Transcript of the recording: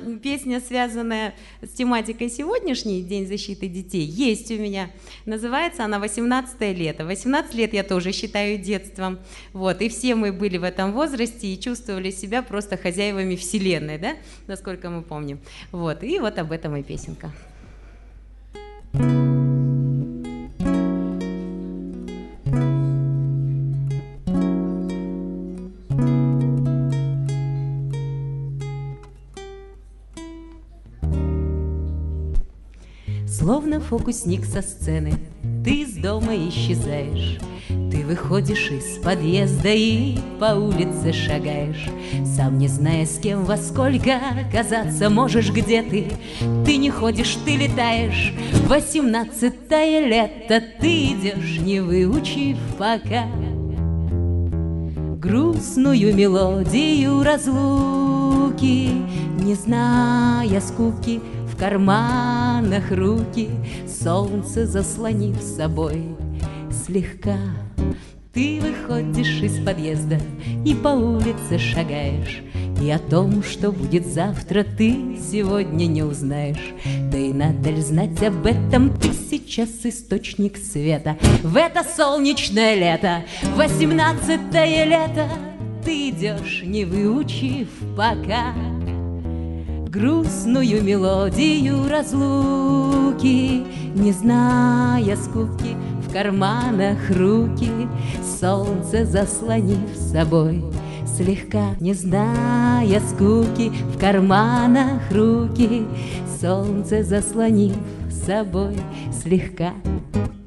песня, связанная с тематикой сегодняшний День защиты детей, есть у меня. Называется она «18 лето». 18 лет я тоже считаю детством. Вот. И все мы были в этом возрасте и чувствовали себя просто хозяевами вселенной, да? Насколько мы помним. Вот. И вот об этом и песенка. Словно фокусник со сцены, ты из дома исчезаешь. Ты выходишь из подъезда и по улице шагаешь, сам не зная, с кем, во сколько казаться можешь, где ты. Ты не ходишь, ты летаешь. 18-е лето, ты идешь, не выучив пока грустную мелодию разлуки, не зная скуки. В карманах руки, солнце заслонив собой слегка. Ты выходишь из подъезда и по улице шагаешь, и о том, что будет завтра, ты сегодня не узнаешь. Да и надо ли знать об этом, ты сейчас источник света. В это солнечное лето, 18-е лето, ты идешь, не выучив пока грустную мелодию разлуки, не зная скуки. В карманах руки, солнце заслонив собой слегка, не зная скуки. В карманах руки, солнце заслонив собой слегка.